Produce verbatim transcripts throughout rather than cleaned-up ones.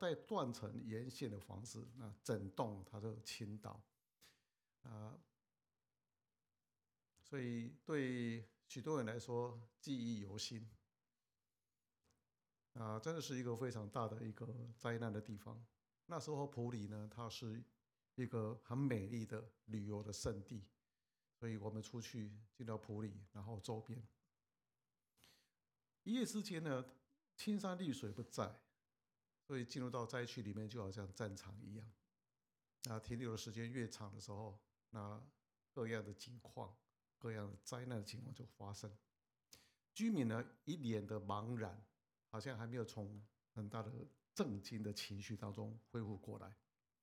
带断层沿线的房子，那整栋它就倾倒啊，所以对许多人来说记忆犹新啊，真的是一个非常大的一个灾难的地方。那时候埔里呢，它是一个很美丽的旅游的胜地，所以我们出去进到埔里，然后周边一夜之间呢，青山绿水不在，所以进入到灾区里面就好像战场一样。那停留的时间越长的时候，那各样的情况、各样的灾难的情况就发生。居民呢一脸的茫然，好像还没有从很大的震惊的情绪当中恢复过来。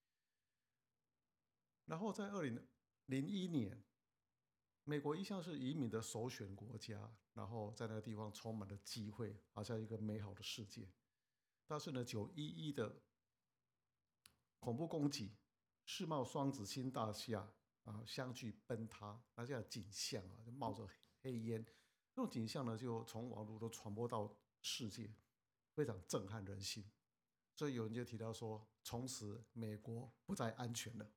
然后在二零零一年，美国一向是移民的首选国家，然后在那个地方充满了机会，好像一个美好的世界。但是呢，九一一的恐怖攻击，世贸双子星大厦啊相继崩塌，那这样的景象啊，就冒着黑烟，这种景象呢，就从网络都传播到世界，非常震撼人心。所以有人就提到说，从此美国不再安全了。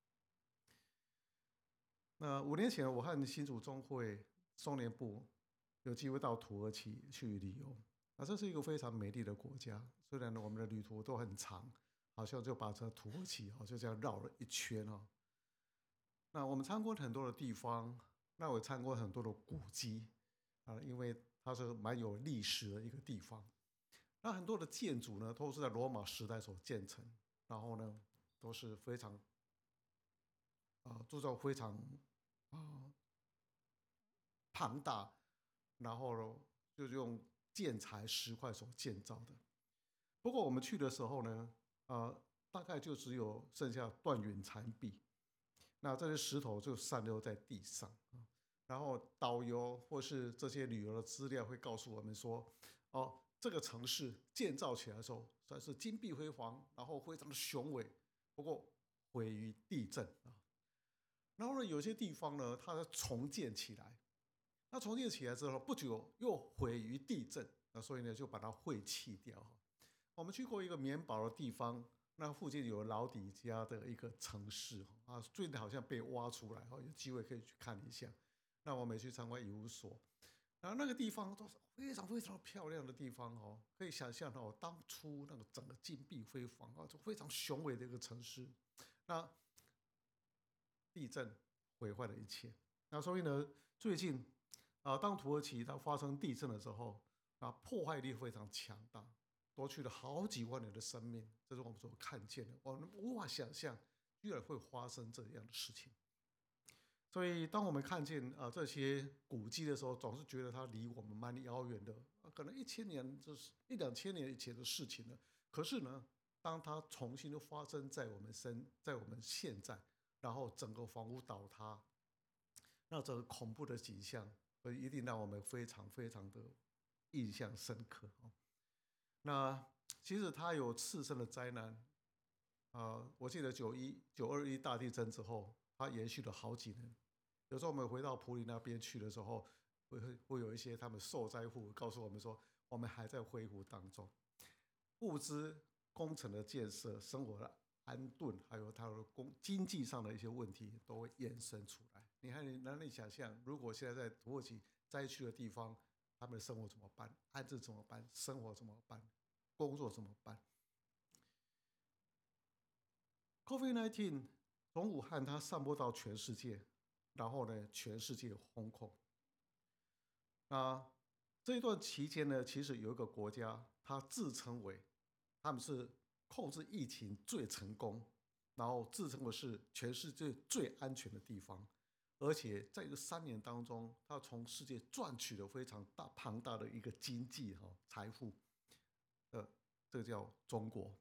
那五年前，我和新竹中会中联部有机会到土耳其去旅游，那这是一个非常美丽的国家。虽然呢，我们的旅途都很长，好像就把这土耳其哦就这样绕了一圈哦。那我们参观很多的地方，那我参观很多的古迹啊，因为它是蛮有历史的一个地方。那很多的建筑呢，都是在罗马时代所建成，然后呢，都是非常啊，铸造非常啊庞大，然后就是用建材石块所建造的。不过我们去的时候呢，呃，大概就只有剩下断垣残壁，那这些石头就散落在地上。然后导游或是这些旅游的资料会告诉我们说，哦，这个城市建造起来的时候算是金碧辉煌，然后非常的雄伟，不过毁于地震啊。然后呢，有些地方呢，它重建起来，那重建起来之后，不久又毁于地震，那所以呢，就把它废弃掉。我们去过一个棉堡的地方，那附近有老底家的一个城市啊，最近好像被挖出来，有机会可以去看一下。那我们也去参观遗物所，然后那个地方都是非常非常漂亮的地方哦，可以想象到当初那个整个金碧辉煌啊，就非常雄伟的一个城市。那地震毁坏了一切，那所以呢，最近啊，当土耳其它发生地震的时候，啊，破坏力非常强大，夺去了好几万人的生命，这是我们所看见的，我们无法想象居然会发生这样的事情。所以，当我们看见啊这些古迹的时候，总是觉得它离我们蛮遥远的，可能一千年就是一两千年以前的事情了。可是呢，当它重新的发生在我们身，在我们现在，然后整个房屋倒塌，那这个恐怖的景象，一定让我们非常非常的印象深刻哦。那其实它有次生的灾难啊，我记得九一九二一大地震之后，它延续了好几年。有时候我们回到埔里那边去的时候，会会有一些他们受灾户告诉我们说，我们还在恢复当中，物资工程的建设、生活的安顿，还有它的工经济上的一些问题都会衍生出来。你看，你难以想象，如果现在在土耳其灾区的地方，他们的生活怎么办？安置怎么办？生活怎么办？工作怎么办 ？COVID 十九 从武汉它散播到全世界，然后呢，全世界封控。那这一段期间呢，其实有一个国家，它自称为他们是控制疫情最成功，然后自称为是全世界最安全的地方，而且在这三年当中，它从世界赚取了非常大庞大的一个经济哈财富的，这个叫中国。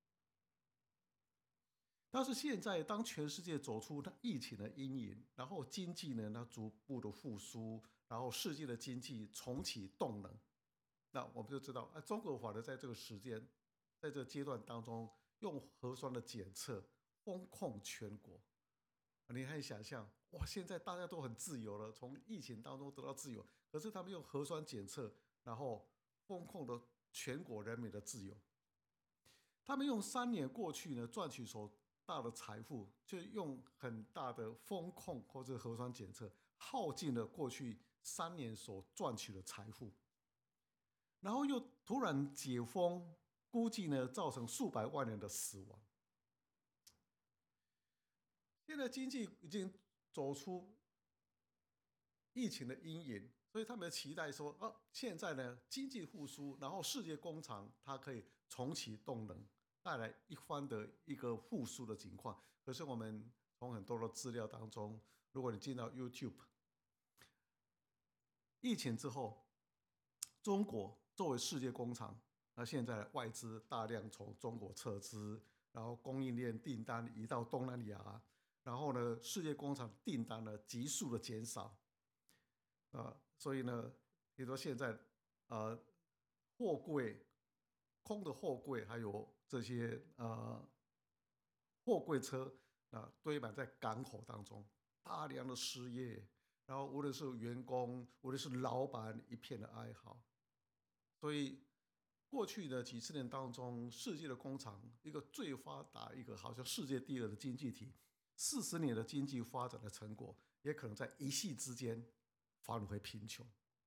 但是现在，当全世界走出它疫情的阴影，然后经济呢，它逐步的复苏，然后世界的经济重启动能，那我们就知道，啊，中国法的在这个时间，在这个阶段当中，用核酸的检测封控全国，你可以想象，哇，现在大家都很自由了，从疫情当中得到自由，可是他们用核酸检测，然后封控了全国人民的自由。 他们用三年过去呢赚取所大的财富，就用很大的风控或者核酸检测，耗尽了过去三年所赚取的财富，然后又突然解封，估计呢造成数百万人的死亡。现在经济已经走出疫情的阴影，所以他们期待说，啊，现在呢经济复苏，然后世界工厂它可以重启动能，带来一番的一个复苏的情况。可是我们从很多的资料当中，如果你进到 YouTube， 疫情之后，中国作为世界工厂，那现在外资大量从中国撤资，然后供应链订单移到东南亚，然后呢，世界工厂订单呢急速的减少，呃，所以呢，比如说现在呃货柜空的货柜还有这些呃货柜车啊、呃、堆满在港口当中，大量的失业，然后无论是员工，无论是老板，一片的哀嚎。所以过去的几十年当中，世界的工厂一个最发达，一个好像世界第二的经济体，四十年的经济发展的成果，也可能在一夕之间返回贫穷。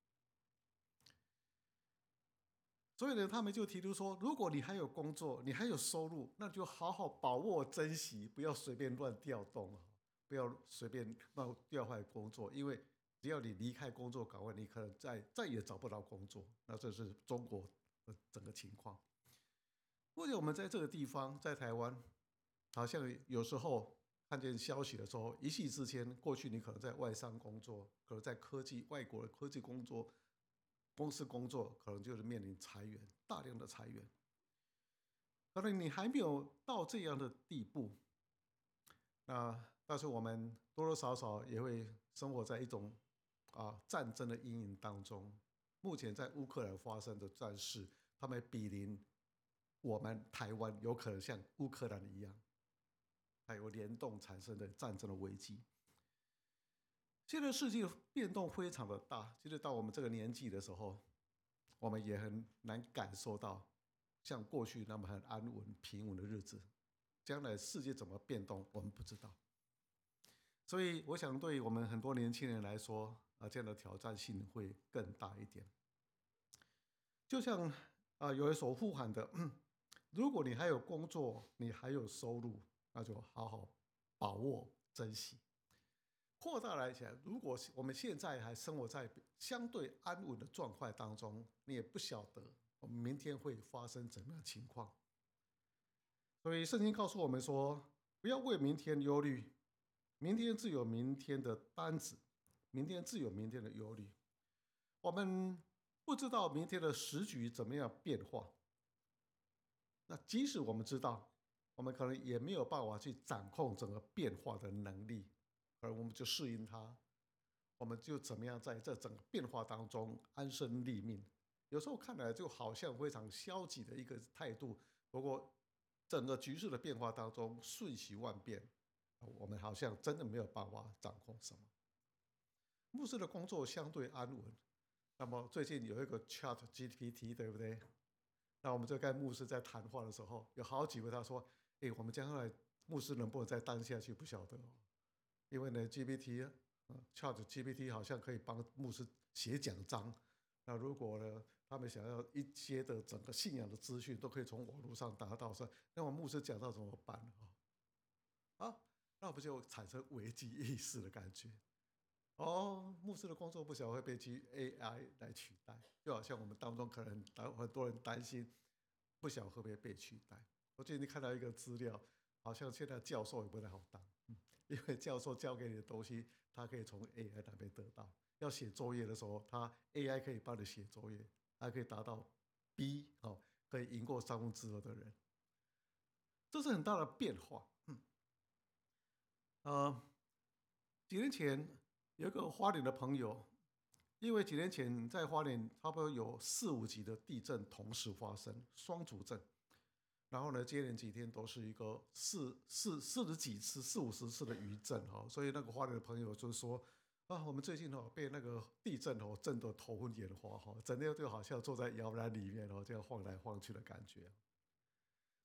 所以呢，他们就提出说，如果你还有工作，你还有收入，那就好好把握珍惜，不要随便乱调动，不要随便乱调换工作，因为只要你离开工作岗位，你可能再再也找不到工作。那这是中国的整个情况。或者我们在这个地方，在台湾，好像有时候看见消息的时候，一夕之间，过去你可能在外商工作，可能在科技外国的科技工作公司工作，可能就是面临裁员，大量的裁员。可能你还没有到这样的地步，那但是我们多多少少也会生活在一种啊战争的阴影当中。目前在乌克兰发生的战事，他们比邻我们台湾，有可能像乌克兰一样，还有联动产生的战争的危机。现在世界变动非常的大，其实到我们这个年纪的时候，我们也很难感受到像过去那么很安稳平稳的日子。将来世界怎么变动，我们不知道。所以我想对于我们很多年轻人来说，啊，这样的挑战性会更大一点。就像啊有人所呼喊的，如果你还有工作，你还有收入，那就好好把握珍惜。扩大来讲，如果我们现在还生活在相对安稳的状况当中，你也不晓得我们明天会发生怎么样的情况。所以圣经告诉我们说，不要为明天忧虑，明天自有明天的担子，明天自有明天的忧虑。我们不知道明天的时局怎么样变化，那即使我们知道，我们可能也没有办法去掌控整个变化的能力，而我们就适应它，我们就怎么样在这整个变化当中安身立命。有时候看来就好像非常消极的一个态度，不过整个局势的变化当中瞬息万变，我们好像真的没有办法掌控什么。牧师的工作相对安稳，那么最近有一个 Chat G P T， 对不对？那我们就跟牧师在谈话的时候，有好几位他说：“哎，我们将来牧师能不能再当下去，不晓得哦。因为呢 ，G P T、Chat G P T 好像可以帮牧师写讲章。那如果呢，他们想要一些的整个信仰的资讯都可以从网络上达到，说那我牧师讲到怎么办啊？啊，那不就产生危机意识的感觉？哦，牧师的工作不晓得会被 A I 来取代，就好像我们当中可能很多人担心，不晓得会不会被取代。我最近看到一个资料，好像现在教授也不太好当，因为教授教给你的东西，他可以从 A I 那边得到。要写作业的时候，他 A I 可以帮你写作业，还可以达到 B 哦，可以赢过三分之二的人，这是很大的变化。嗯，呃，几年前有一个花莲的朋友，因为几年前在花莲差不多有四五级的地震同时发生，双主震，然后呢，接连几天都是一个四四四十几次、四五十次的余震哈，所以那个花莲的朋友就说啊，我们最近哦被那个地震哦震得头昏眼花哈，整天就好像坐在摇篮里面哦这样晃来晃去的感觉。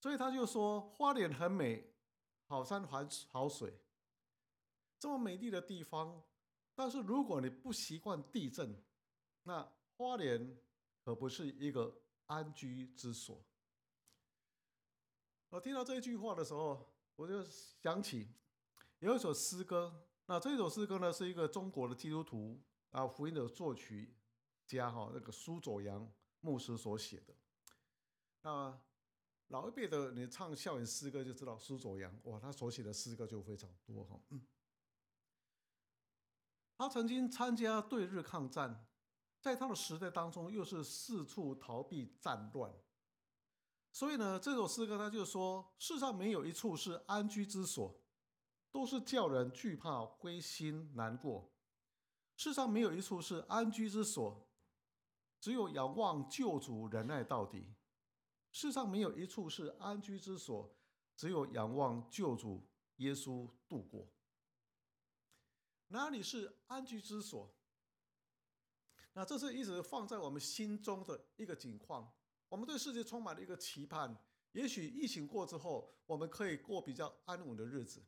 所以他就说花莲很美，好山好水，这么美丽的地方，但是如果你不习惯地震，那花莲可不是一个安居之所。我听到这一句话的时候，我就想起有一首诗歌，那这首诗歌呢是一个中国的基督徒啊福音的作曲家哈那个苏佐阳牧师所写的。那老一辈的你唱校园诗歌就知道苏佐阳哇，他所写的诗歌就非常多哈。嗯，他曾经参加对日抗战，在他的时代当中又是四处逃避战乱。所以呢，这首诗歌他就说：世上没有一处是安居之所，都是叫人惧怕、灰心、难过。世上没有一处是安居之所，只有仰望救主忍耐到底。世上没有一处是安居之所，只有仰望救主耶稣度过。哪里是安居之所？那这是一直放在我们心中的一个景况。我们对世界充满了一个期盼，也许疫情过之后，我们可以过比较安稳的日子。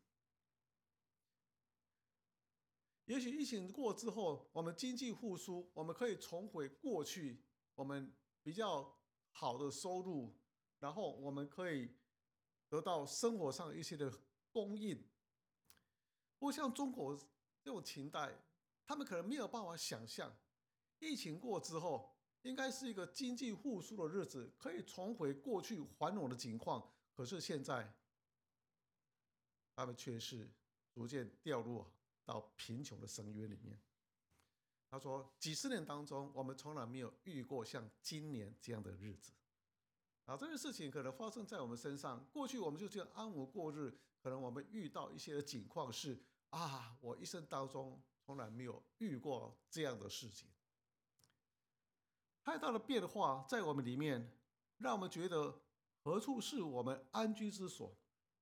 也许疫情过之后，我们经济复苏，我们可以重回过去我们比较好的收入，然后我们可以得到生活上一些的供应。不过像中国这种情代，他们可能没有办法想象，疫情过之后，应该是一个经济复苏的日子，可以重回过去繁荣的景况。可是现在，他们却是逐渐掉入到贫穷的深渊里面。他说，几十年当中，我们从来没有遇过像今年这样的日子。啊，这件事情可能发生在我们身上。过去我们就这样安稳过日，可能我们遇到一些的景况是啊，我一生当中从来没有遇过这样的事情。太大的变化在我们里面，让我们觉得何处是我们安居之所？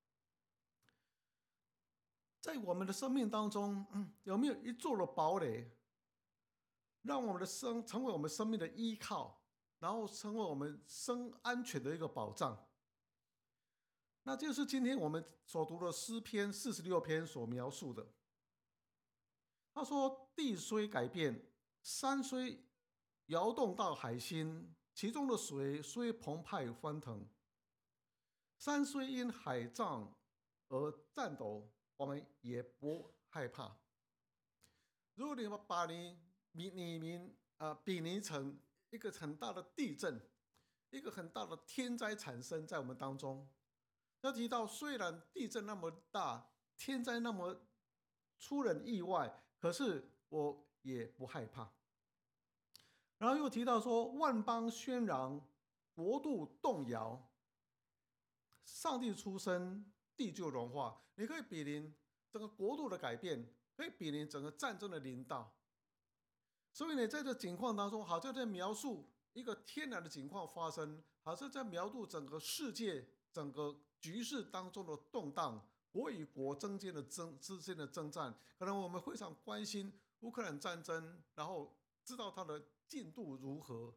在我们的生命当中，嗯、有没有一座的堡垒，让我们的生成为我们生命的依靠，然后成为我们生安全的一个保障？那就是今天我们所读的诗篇四十六篇所描述的。他说：“地虽改变，山虽摇动到海心，其中的水虽澎湃翻腾，山虽因海涨而颤抖，我们也不害怕。”如果你把你你你你啊比拟成一个很大的地震，一个很大的天灾产生在我们当中，要提到虽然地震那么大，天灾那么出人意外，可是我也不害怕。然后又提到说，万邦喧嚷，国度动摇，上帝出生，地就融化。你可以比邻整个国度的改变，可以比邻整个战争的临到。所以呢，在这情况当中，好像在描述一个天然的情况发生，好像在描述整个世界、整个局势当中的动荡，国与国之间的争之间的征战。可能我们非常关心乌克兰战争，然后知道它的进度如何。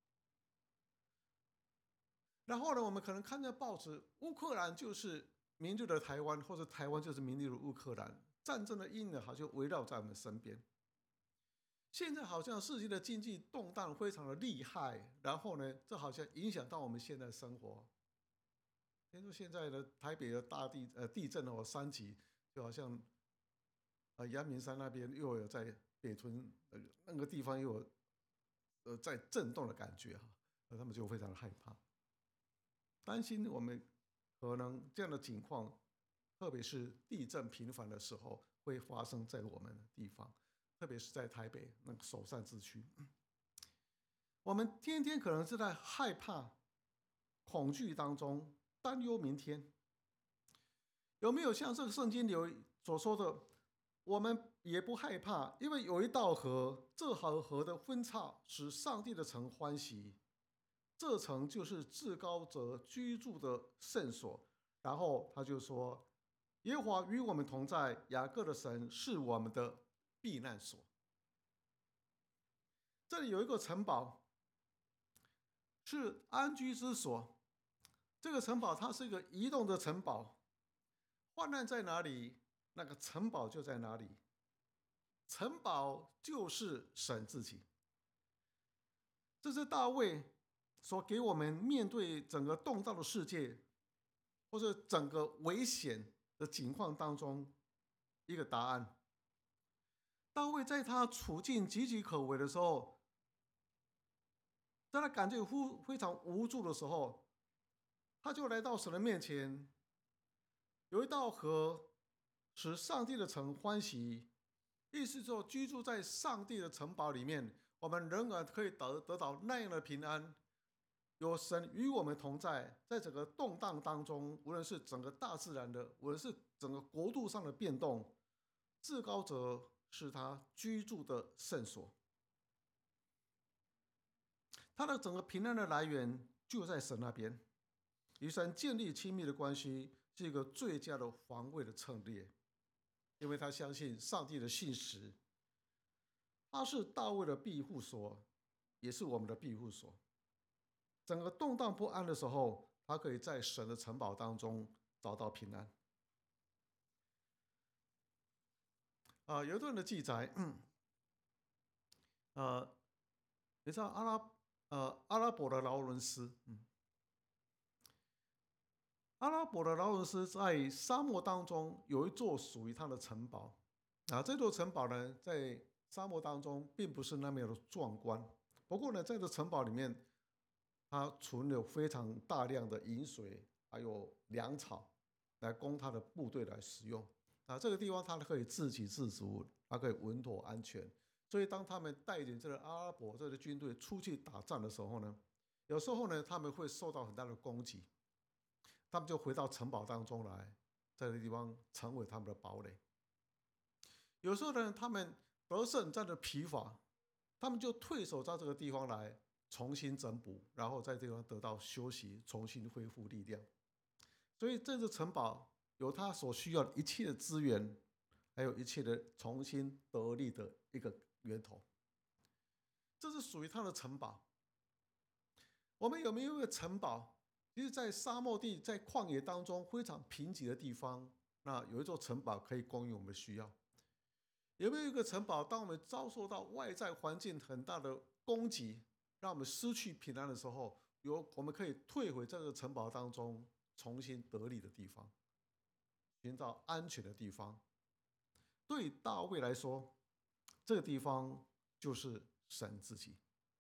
然后呢，我们可能看见报纸，乌克兰就是明日的台湾，或者台湾就是明日的乌克兰，战争的阴影好像围绕在我们身边。现在好像世界的经济动荡非常的厉害，然后呢，这好像影响到我们现在的生活。听说现在的台北的大地呃地震哦三级，就好像呃阳明山那边又有在北屯呃那个地方又有呃在震动的感觉哈，他们就非常的害怕，担心我们可能这样的情况，特别是地震频繁的时候会发生在我们的地方。特别是在台北那个首善之区，我们天天可能是在害怕、恐惧当中担忧明天。有没有像这个圣经里所说的，我们也不害怕，因为有一道河，这条河的分叉使上帝的城欢喜，这城就是至高者居住的圣所。然后他就说，耶和华与我们同在，雅各的神是我们的避难所。这里有一个城堡，是安居之所。 这个城堡它是一个移动的城堡，患难在哪里，那个城堡就在哪里。城堡就是神自己。这是大卫所给我们面对整个动荡的世界，或者整个危险的情况当中一个答案。大卫在他处境岌岌可危的时候，在他感觉非常无助的时候，他就来到神的面前。有一道河使上帝的城欢喜，意思说居住在上帝的城堡里面，我们仍然可以得得到那样的平安。有神与我们同在，在整个动荡当中，无论是整个大自然的，无论是整个国度上的变动，至高者是他居住的圣所。他的整个平安的来源就在神那边，与神建立亲密的关系是一个最佳的防卫的策略，因为他相信上帝的信实，他是大卫的庇护所，也是我们的庇护所。整个动荡不安的时候，他可以在神的城堡当中找到平安。啊、有一段的记载，嗯，呃，你知道阿拉呃阿拉伯的劳伦斯，嗯，阿拉伯的劳伦斯在沙漠当中有一座属于他的城堡，啊，这座城堡呢，在沙漠当中并不是那么的壮观，不过呢，在这城堡里面，它存有非常大量的饮水，还有粮草，来供他的部队来使用。啊，这个地方它可以自给自足，它可以稳妥安全。所以当他们带领这个阿拉伯这个军队出去打仗的时候呢，有时候呢他们会受到很大的攻击，他们就回到城堡当中来，在这个地方成为他们的堡垒。有时候呢，他们得胜战的疲乏，他们就退守到这个地方来，重新整补，然后在这地方得到休息，重新恢复力量。所以这座城堡有他所需要的一切的资源，还有一切的重新得力的一个源头。这是属于他的城堡。我们有没有一个城堡？其实，在沙漠地、在旷野当中非常贫瘠的地方，那有一座城堡可以供应我们的需要。有没有一个城堡，当我们遭受到外在环境很大的攻击，让我们失去平安的时候，有我们可以退回这个城堡当中，重新得力的地方，寻找安全的地方。对大卫来说，这个地方就是神自己。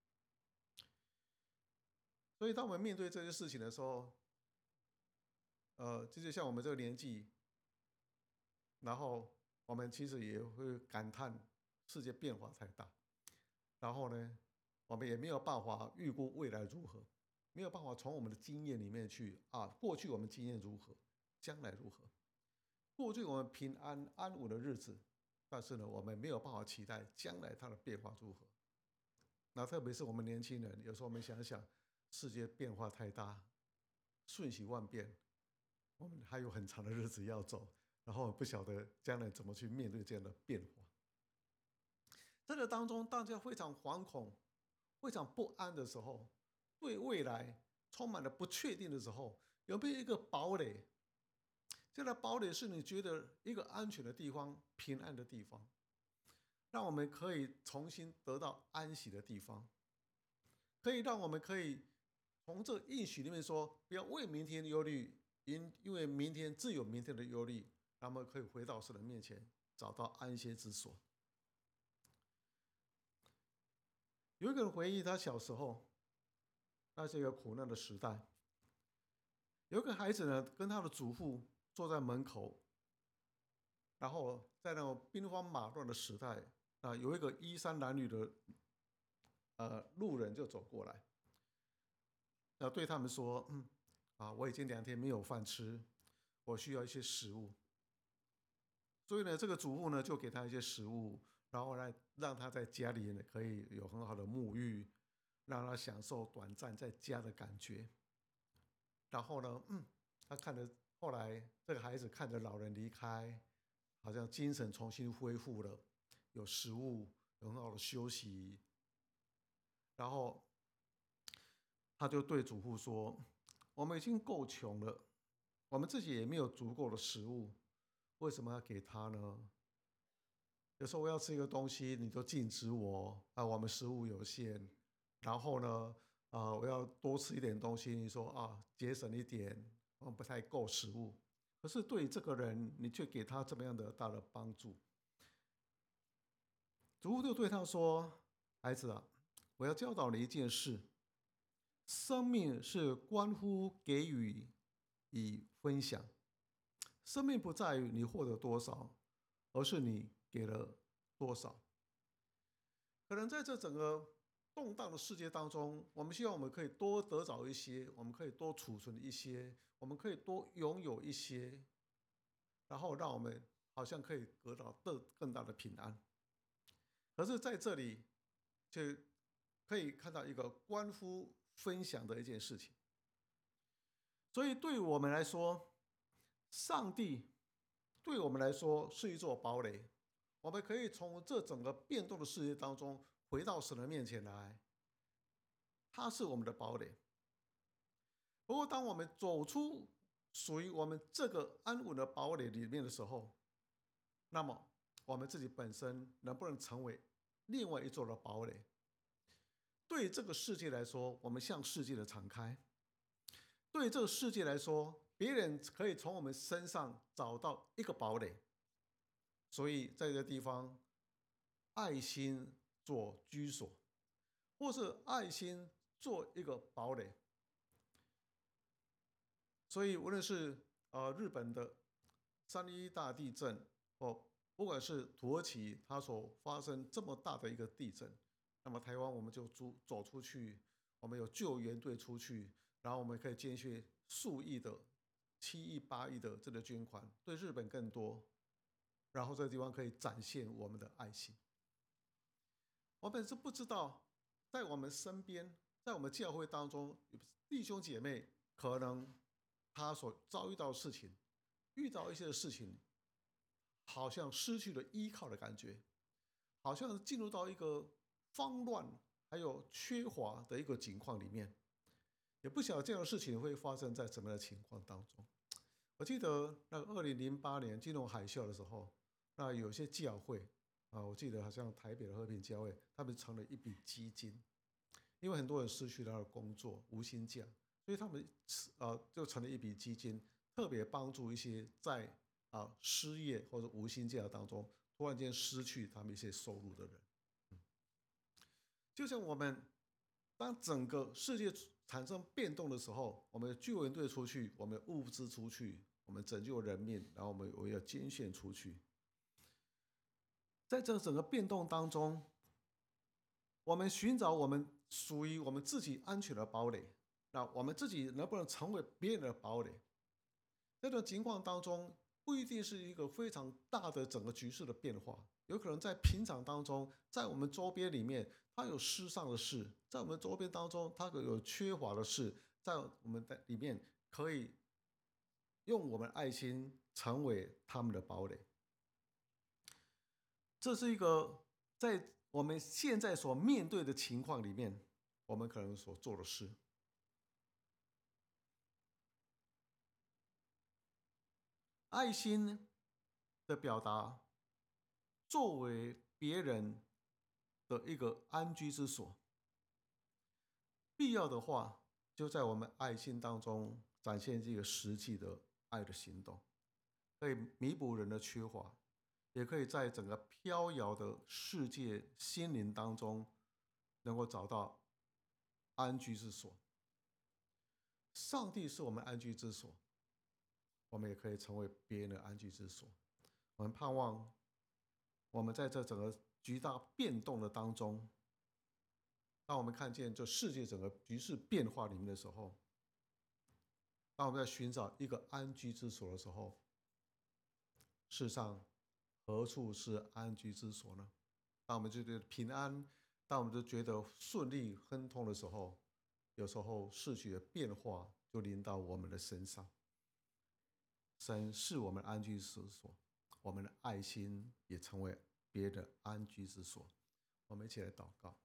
所以，当我们面对这些事情的时候，呃，就是像我们这个年纪，然后我们其实也会感叹世界变化太大，然后呢，我们也没有办法预估未来如何，没有办法从我们的经验里面去啊，过去我们经验如何，将来如何？过去我们平安安稳的日子，但是呢，我们没有办法期待将来它的变化如何。那特别是我们年轻人，有时候我们想想，世界变化太大，瞬息万变，我们还有很长的日子要走，然后不晓得将来怎么去面对这样的变化。在这当中，大家非常惶恐、非常不安的时候，对未来充满了不确定的时候，有没有一个堡垒？这个堡垒是你觉得一个安全的地方、平安的地方，让我们可以重新得到安息的地方，可以让我们可以从这应许里面说，不要为明天忧虑，因因为明天自有明天的忧虑，让我们可以回到神的面前，找到安歇之所。有一个人回忆他小时候，那是一个苦难的时代。有一个孩子呢，跟他的祖父坐在门口，然后在那种兵荒马乱的时代，啊，有一个衣衫褴褛的呃路人就走过来，要对他们说：“嗯，啊，我已经两天没有饭吃，我需要一些食物。”所以呢，这个祖父呢就给他一些食物，然后来让他在家里呢可以有很好的沐浴，让他享受短暂在家的感觉。然后呢，嗯，他看着后来这个孩子看着老人离开，好像精神重新恢复了，有食物，有很好的休息。然后他就对祖父说：“ 我们已经够穷了，我们自己也没有足够的食物，为什么要给他呢？有时候我要吃一个东西，你就禁止我啊，我们食物有限。然后呢，啊，我要多吃一点东西，你说啊，节省一点，我不太够食物。可是对于这个人，你却给他这么样的大的帮助。主妇就对他说：“孩子啊，我要教导你一件事，生命是关乎给予与分享。生命不在于你获得多少，而是你给了多少。可能在这整个动荡的世界当中，我们希望我们可以多得着一些，我们可以多储存一些，我们可以多拥有一些，然后让我们好像可以得到更更大的平安。可是在这里，却可以看到一个关乎分享的一件事情。所以对于我们来说，上帝对我们来说是一座堡垒，我们可以从这整个变动的世界当中回到神的面前来，他是我们的堡垒。不过，当我们走出属于我们这个安稳的堡垒里面的时候，那么我们自己本身能不能成为另外一座的堡垒？对这个世界来说，我们向世界的敞开；对这个世界来说，别人可以从我们身上找到一个堡垒。所以在这个地方，爱心做居所，或是爱心做一个堡垒。所以无论是呃日本的三一大地震，哦，不管是土耳其它所发生这么大的一个地震，那么台湾我们就走走出去，我们有救援队出去，然后我们可以捐献数亿的、七亿、八亿的这个捐款，对日本更多，然后这个地方可以展现我们的爱心。我本是不知道，在我们身边，在我们教会当中，弟兄姐妹可能他所遭遇到的事情，遇到一些事情，好像失去了依靠的感觉，好像进入到一个慌乱还有缺乏的一个情况里面，也不晓得这样的事情会发生在什么样的情况当中。我记得那个二零零八年金融海啸的时候，那有些教会啊，我记得好像台北的和平教会，他们成了一笔基金，因为很多人失去了他的工作，无薪假，所以他们呃就成了一笔基金，特别帮助一些在啊失业或者无薪假当中突然间失去他们一些收入的人。就像我们当整个世界产生变动的时候，我们救援队出去，我们物资出去，我们拯救人命，然后我们我要捐献出去。在这整个变动当中，我们寻找我们属于我们自己安全的堡垒，那我们自己能不能成为别人的堡垒？这种情况当中，不一定是一个非常大的整个局势的变化，有可能在平常当中，在我们周边里面，它有失丧的事；在我们周边当中，它有缺乏的事，在我们的里面可以用我们爱心成为他们的堡垒。这是一个在我们现在所面对的情况里面，我们可能所做的事。爱心的表达，作为别人的一个安居之所，必要的话，就在我们爱心当中展现这个实际的爱的行动，可以弥补人的缺乏，也可以在整个飘摇的世界心灵当中，能够找到安居之所。上帝是我们安居之所，我们也可以成为别人的安居之所。我们盼望，我们在这整个巨大变动的当中，当我们看见这世界整个局势变化里面的时候，当我们在寻找一个安居之所的时候，事实上，何处是安居之所呢？当我们觉得平安，当我们就觉得顺利亨通的时候，有时候世局的变化就临到我们的身上。神是我们安居之所，我们的爱心也成为别人的安居之所。我们一起来祷告。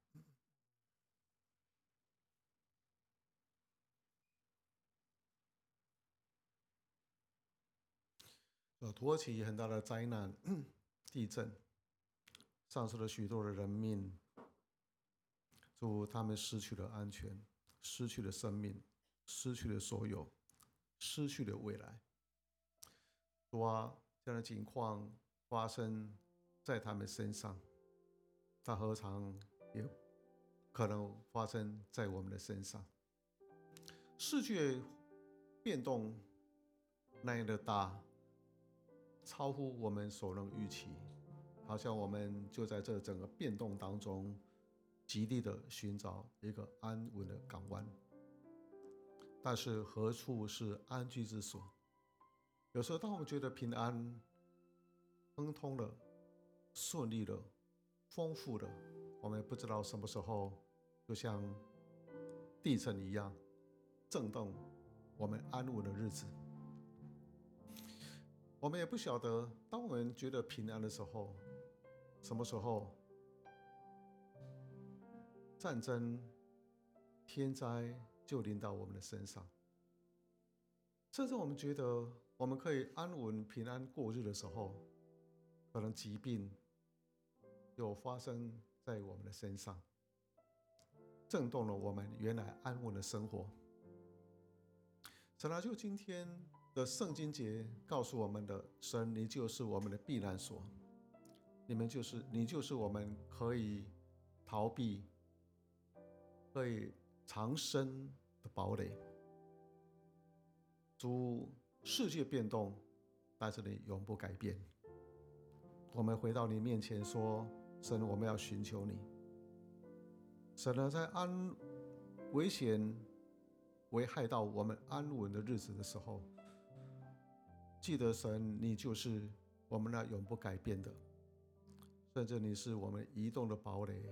呃，土耳其很大的灾难，地震，丧失了许多的人命，主他们失去了安全，失去了生命，失去了所有，失去了未来。主啊，这样的情况发生在他们身上，它何尝也可能发生在我们的身上？世界变动那样的大，超乎我们所能预期，好像我们就在这整个变动当中，极力的寻找一个安稳的港湾。但是何处是安居之所？有时候，当我们觉得平安、亨通了、顺利了、丰富了，我们也不知道什么时候，就像地震一样，震动我们安稳的日子。我们也不晓得，当我们觉得平安的时候，什么时候战争、天灾就临到我们的身上。甚至我们觉得我们可以安稳平安过日的时候，可能疾病又发生在我们的身上，震动了我们原来安稳的生活。神啊，就今天的圣经节告诉我们的，神，你就是我们的避难所，你们就是你就是我们可以逃避、可以藏身的堡垒。主，世界变动，但是你永不改变。我们回到你面前说，神，我们要寻求你。神呢，在安危险危害到我们安稳的日子的时候，记得神，你就是我们那永不改变的，甚至你是我们移动的堡垒。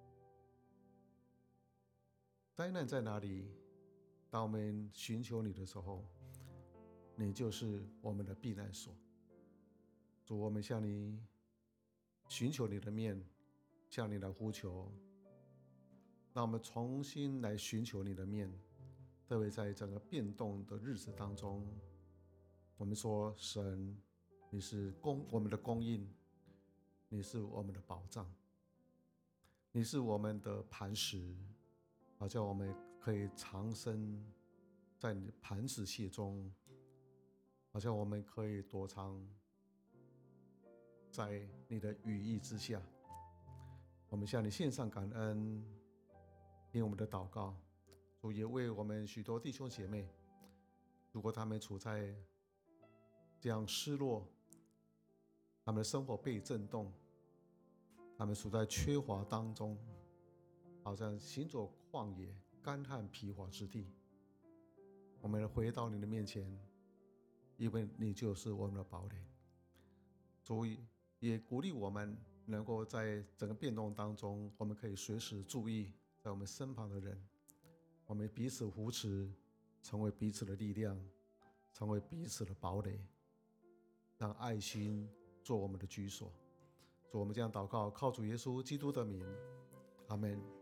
灾难在哪里？当我们寻求你的时候，你就是我们的避难所。主，我们向你寻求你的面，向你来呼求，让我们重新来寻求你的面。特别在整个变动的日子当中，我们说，神，你是供我们的供应，你是我们的保障，你是我们的磐石，好叫我们可以藏身在你的磐石隙中，好像我们可以躲藏在你的羽翼之下。我们向你献上感恩，听我们的祷告。主也为我们许多弟兄姐妹，如果他们处在这样失落，他们的生活被震动，他们处在缺乏当中，好像行走旷野、干旱疲乏之地，我们回到你的面前，因为你就是我们的堡垒。主也鼓励我们能够在整个变动当中，我们可以随时注意在我们身旁的人，我们彼此扶持，成为彼此的力量，成为彼此的堡垒，让爱心做我们的居所。主，我们这样祷告，靠主耶稣基督的名，阿们。